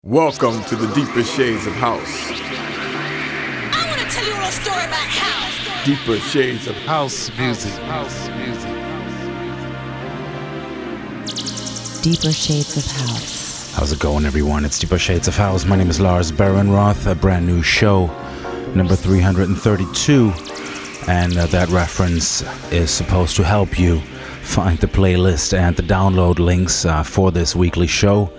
Welcome to the deeper shades of house. I want to tell you a little story about house. Deeper shades of House music. House music. Deeper Shades of House. How's it going, everyone? It's Deeper Shades of House. My name is Lars Barenroth. A brand new show, number 332. And that reference is supposed to help you find the playlist and the download links for this weekly show.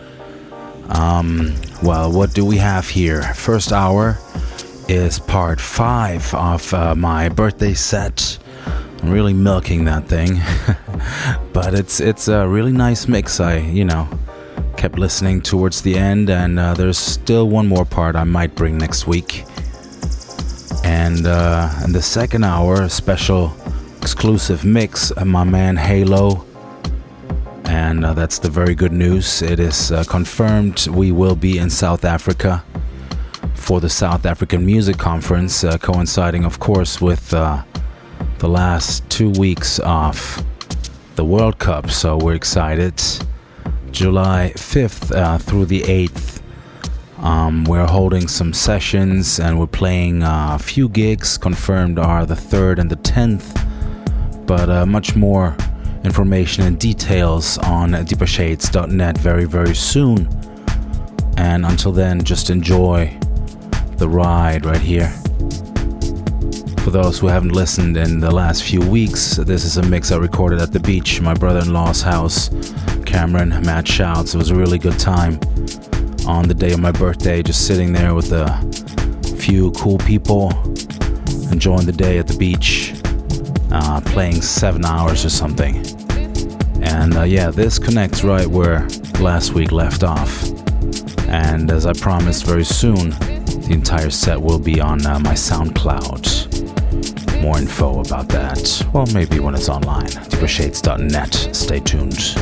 Well, what do we have here? First hour is part 5 of my birthday set. I'm really milking that thing. But it's a really nice mix. I kept listening towards the end, and there's still one more part I might bring next week. And in the second hour, a special exclusive mix of my man Halo. And that's the very good news. It is confirmed we will be in South Africa for the South African Music Conference, coinciding, of course, with the last 2 weeks of the World Cup. So we're excited. July 5th through the 8th, we're holding some sessions and we're playing a few gigs. Confirmed are the 3rd and the 10th, but much more information and details on deepershades.net very, very soon. And until then, just enjoy the ride right here. For those who haven't listened in the last few weeks, this is a mix I recorded at the beach, my brother-in-law's house, Cameron, Matt Shouts. It was a really good time on the day of my birthday, just sitting there with a few cool people, enjoying the day at the beach. Playing 7 hours or something. And this connects right where last week left off. And as I promised, very soon the entire set will be on my SoundCloud. More info about that, well, maybe when it's online. deepershades.net. Stay tuned.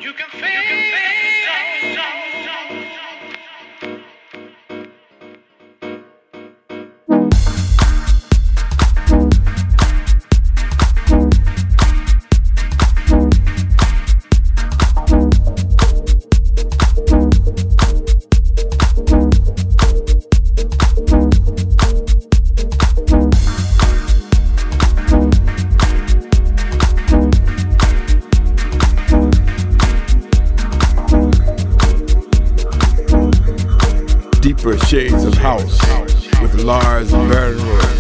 Deeper Shades of House with Lars Bernroyd.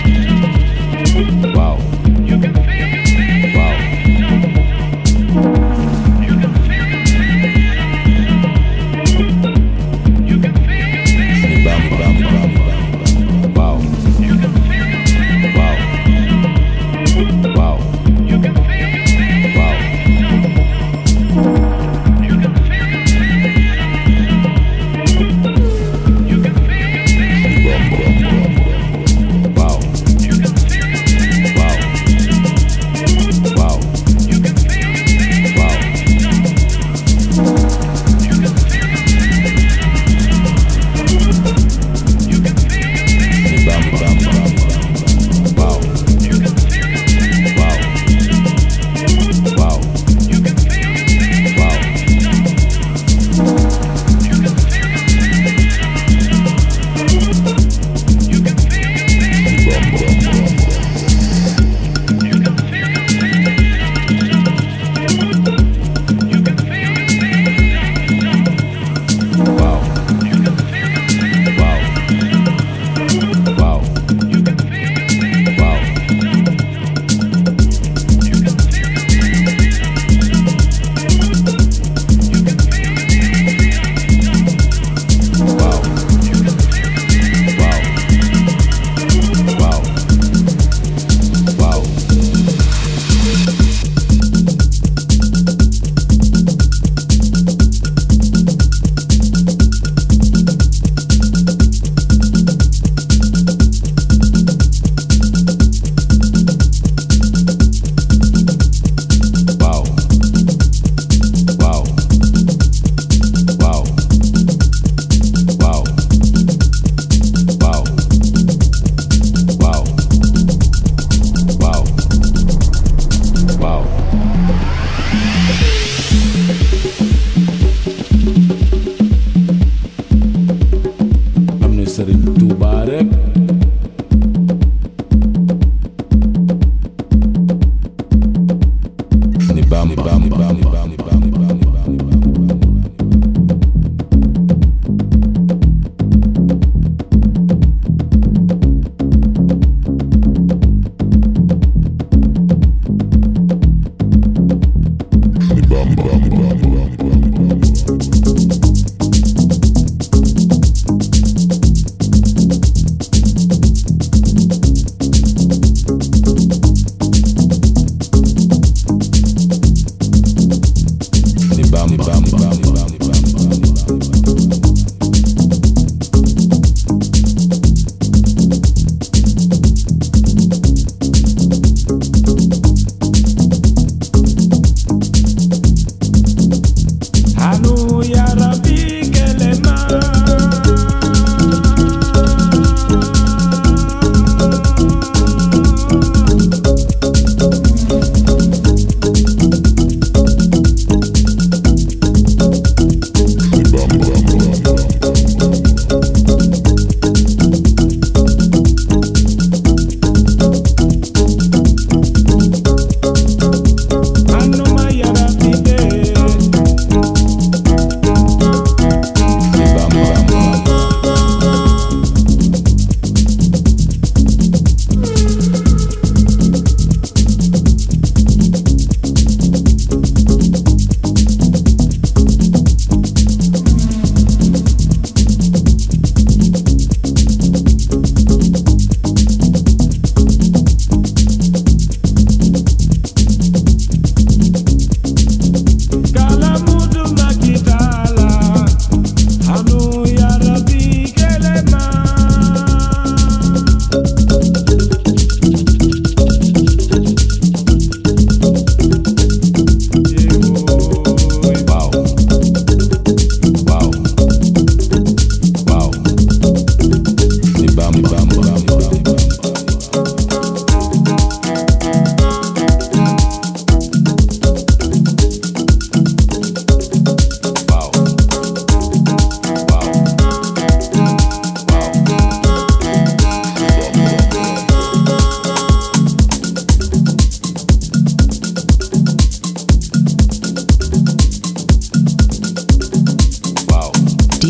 Wow.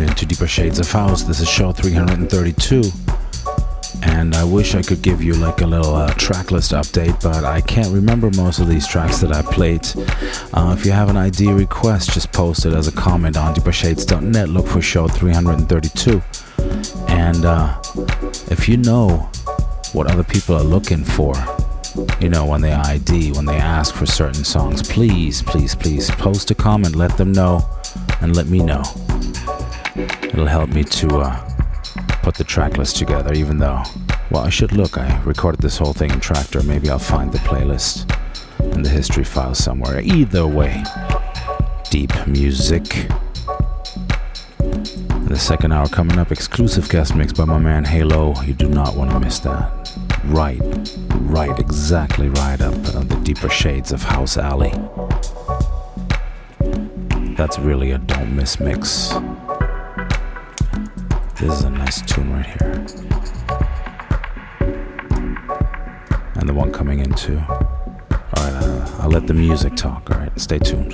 into Deeper Shades of House. This is show 332. And I wish I could give you like a little track list update, but I can't remember most of these tracks that I played. If you have an ID request, just post it as a comment on deepershades.net. Look for show 332. And if you know what other people are looking for, you know, when they ID, when they ask for certain songs, please, please, please post a comment, let them know, and let me know. It'll help me to put the track list together, even though, well, I should look. I recorded this whole thing in Traktor. Maybe I'll find the playlist in the history file somewhere. Either way, deep music. The second hour coming up, exclusive guest mix by my man Halo. You do not want to miss that. Right, exactly right up the Deeper Shades of House alley. That's really a don't miss mix. This is a nice tune right here. And the one coming in too. Alright, I'll let the music talk, alright? Stay tuned.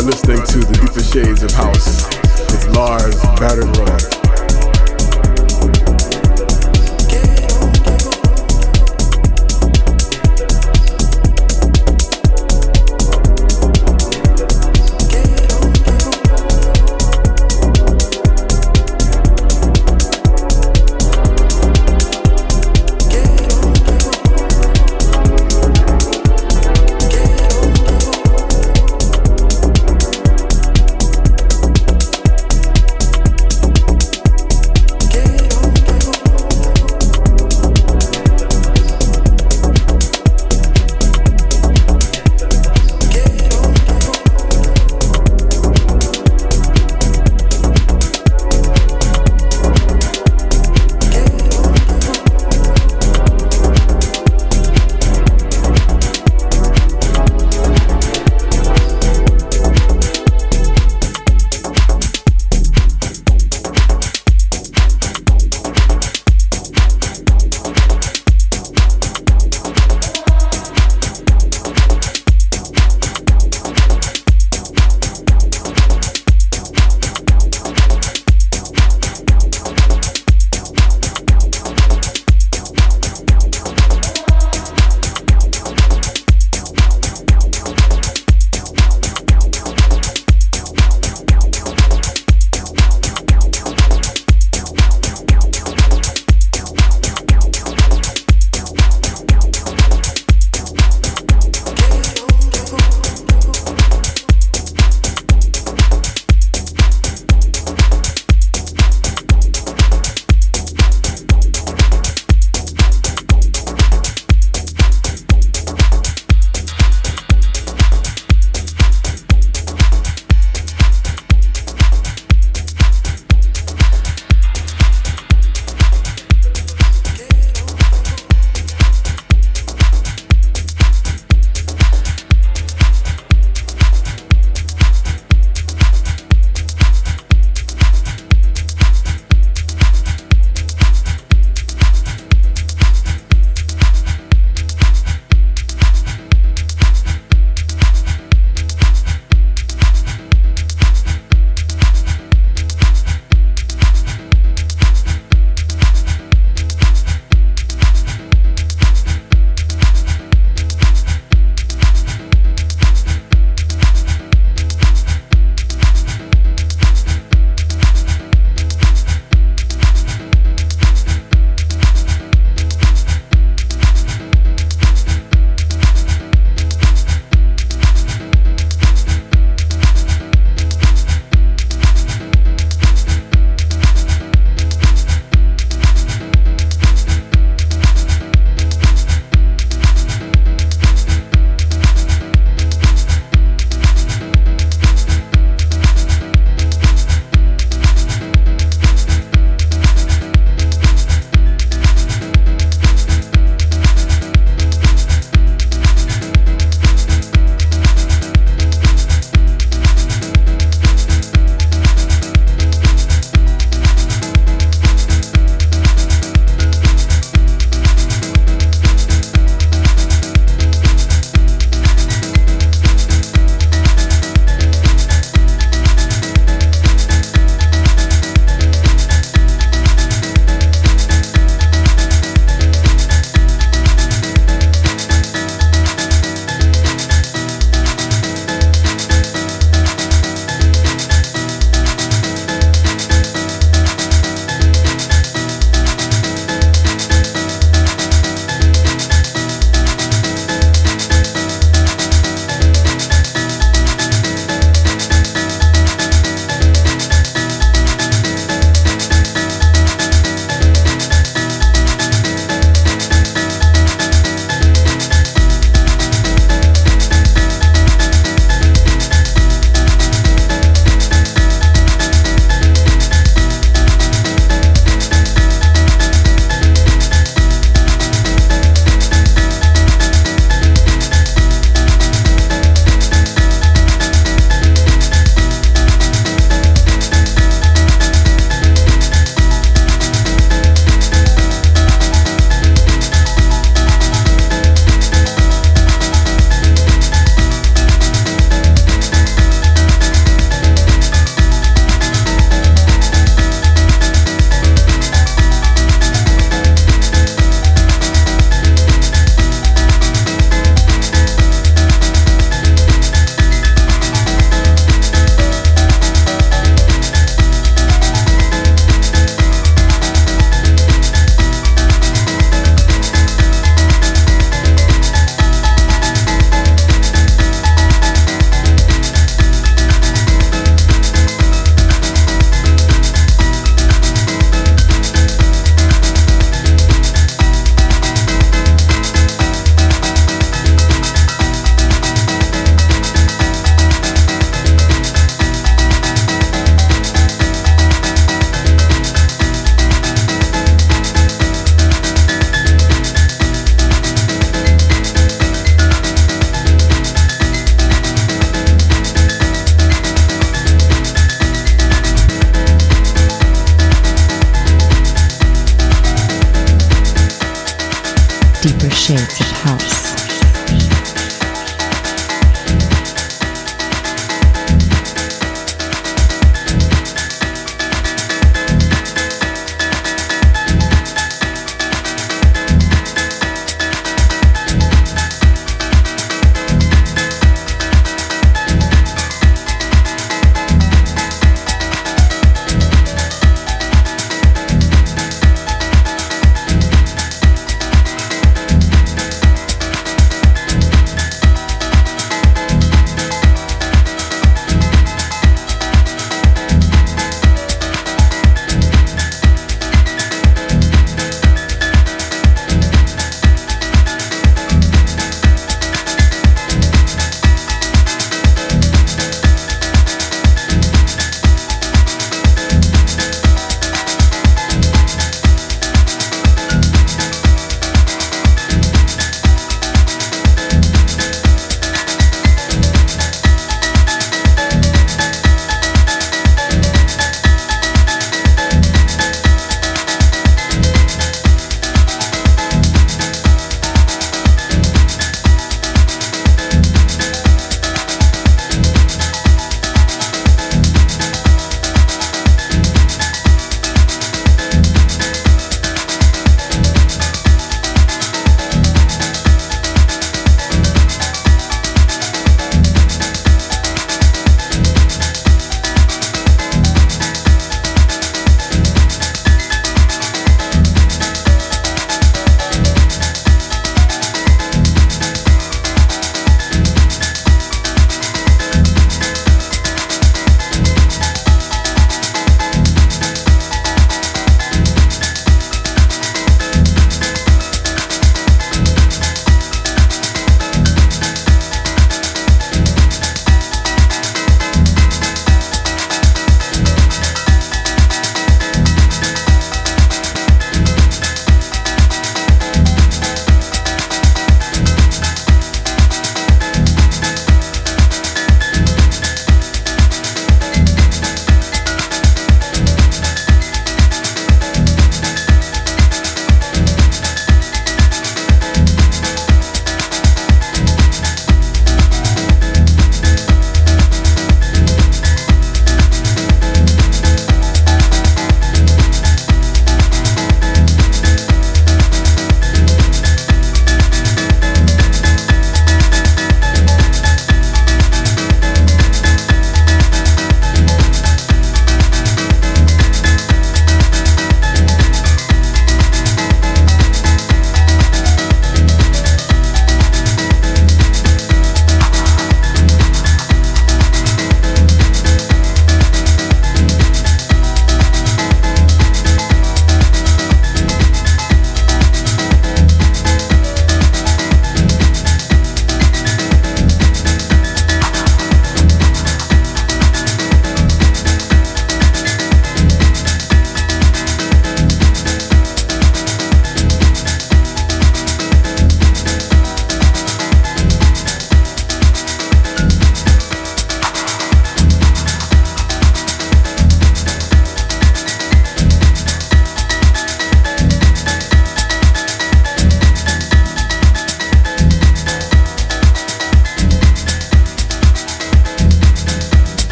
are listening to The Deeper Shades of House with Lars Baden-Roy.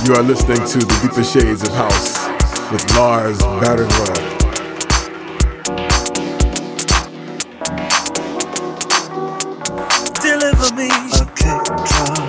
You are listening to The Deeper Shades of House with Lars Battered World. Deliver me a kick drum.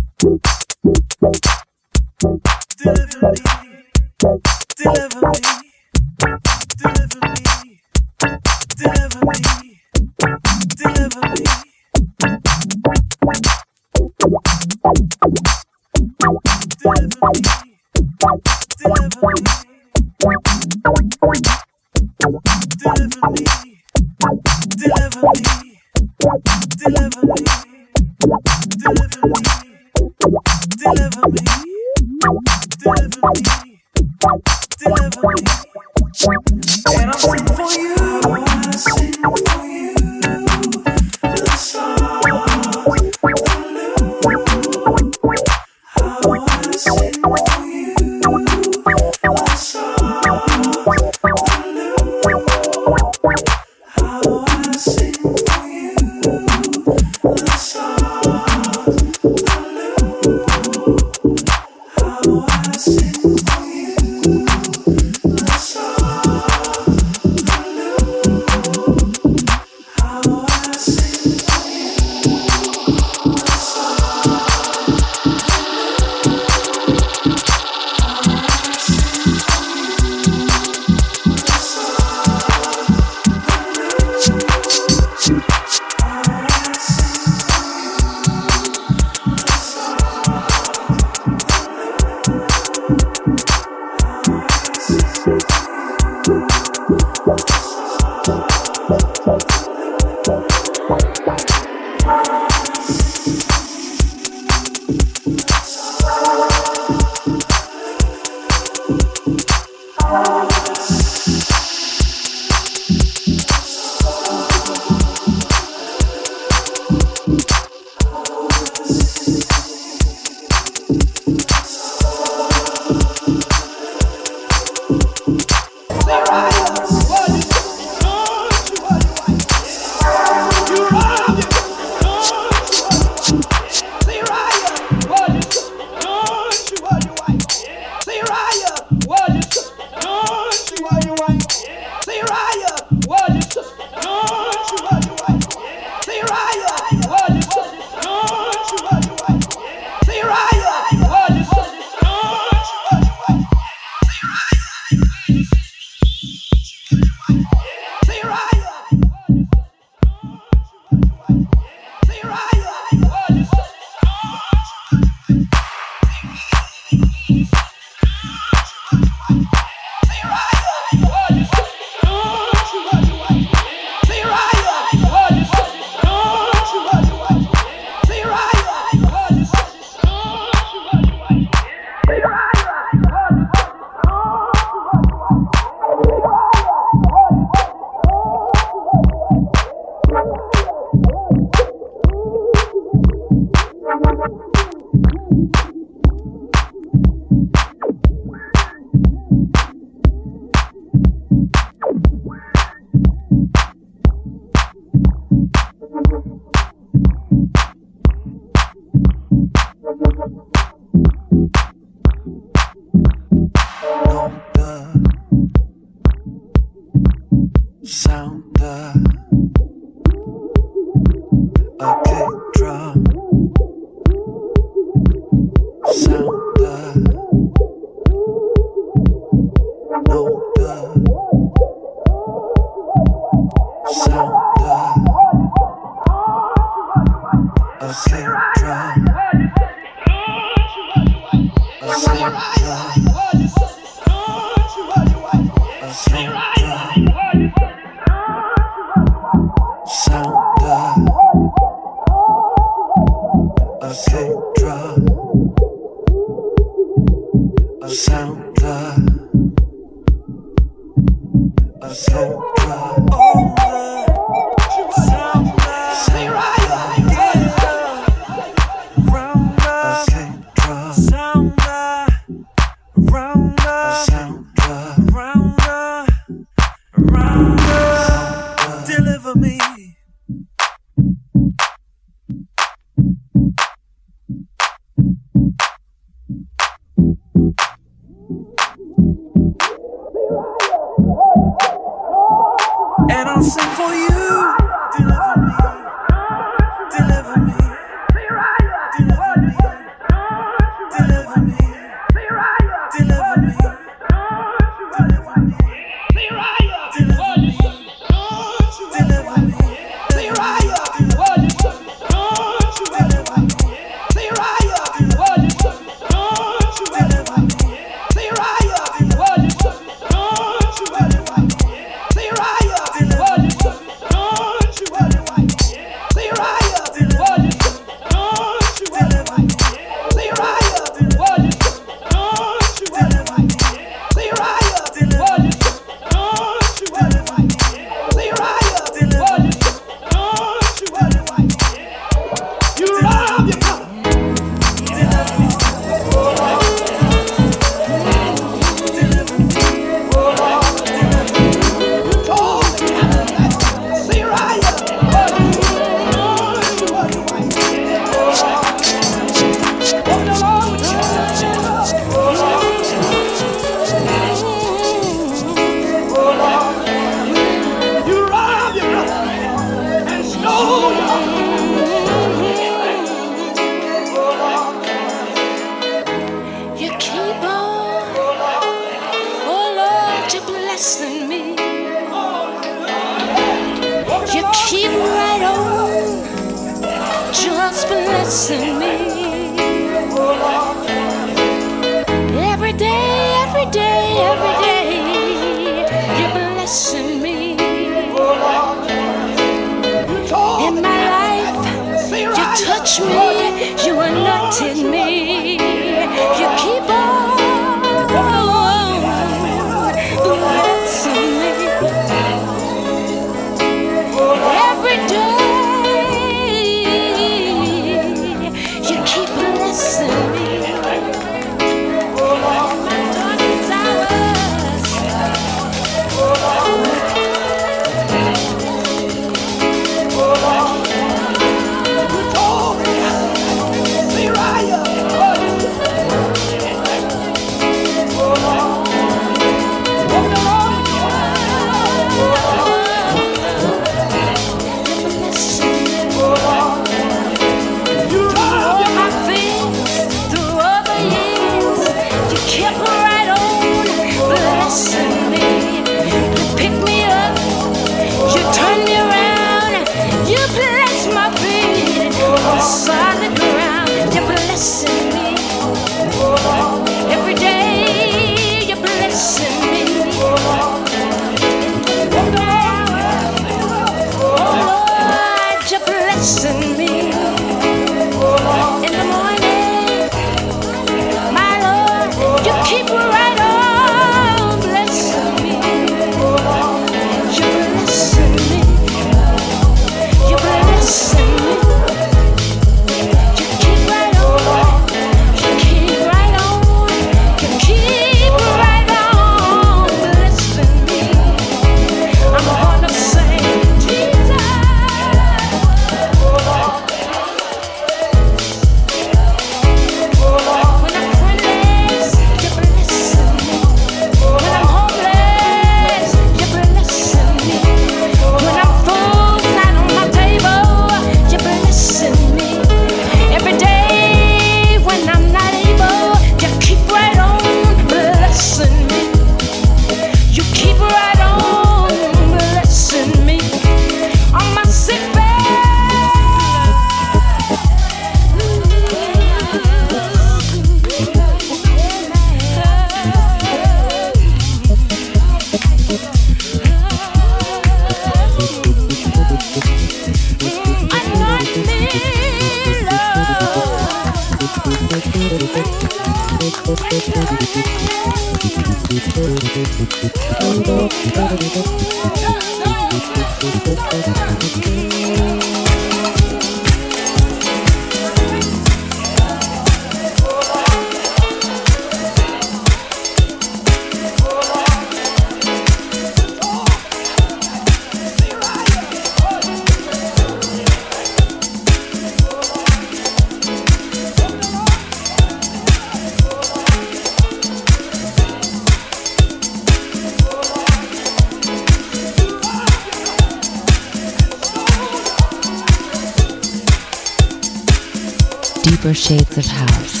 Deeper shades of house.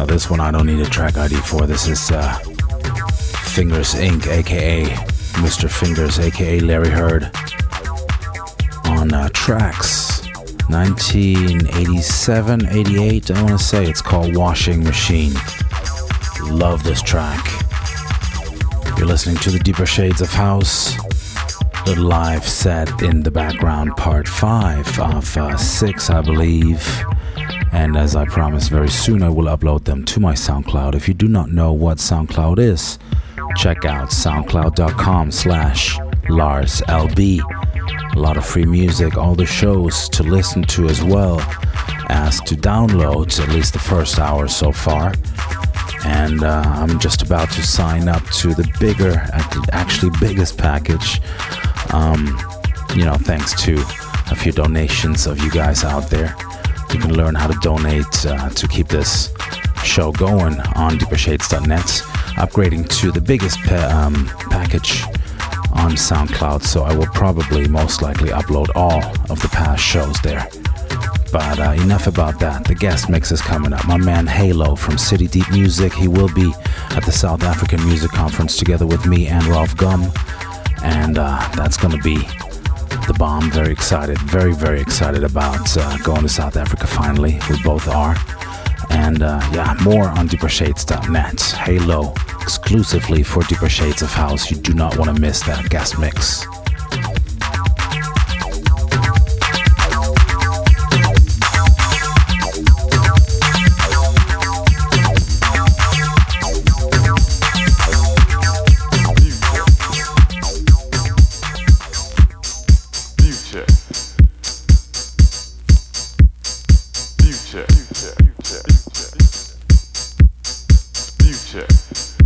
this one I don't need a track ID for. This is Fingers Inc., aka Mr. Fingers, aka Larry Heard, on tracks 1987, 88, I want to say. It's called Washing Machine. Love this track. You're listening to the Deeper Shades of House, the live set in the background, part 5 of 6, I believe. And as I promised, very soon I will upload them to my SoundCloud. If you do not know what SoundCloud is, check out soundcloud.com/LarsLB. A lot of free music, all the shows to listen to as well as to download, at least the first hour so far. And I'm just about to sign up to the bigger, actually biggest package. Thanks to a few donations of you guys out there. You can learn how to donate to keep this show going on deepershades.net. Upgrading to the biggest package on SoundCloud, so I will probably most likely upload all of the past shows there. But enough about that. The guest mix is coming up. My man Halo from City Deep Music. He will be at the South African Music Conference together with me and Ralph Gum. And that's going to be the bomb. Very excited. Very, very excited about going to South Africa finally. We both are. And more on deepershades.net. Halo exclusively for Deeper Shades of House. You do not want to miss that guest mix. Future.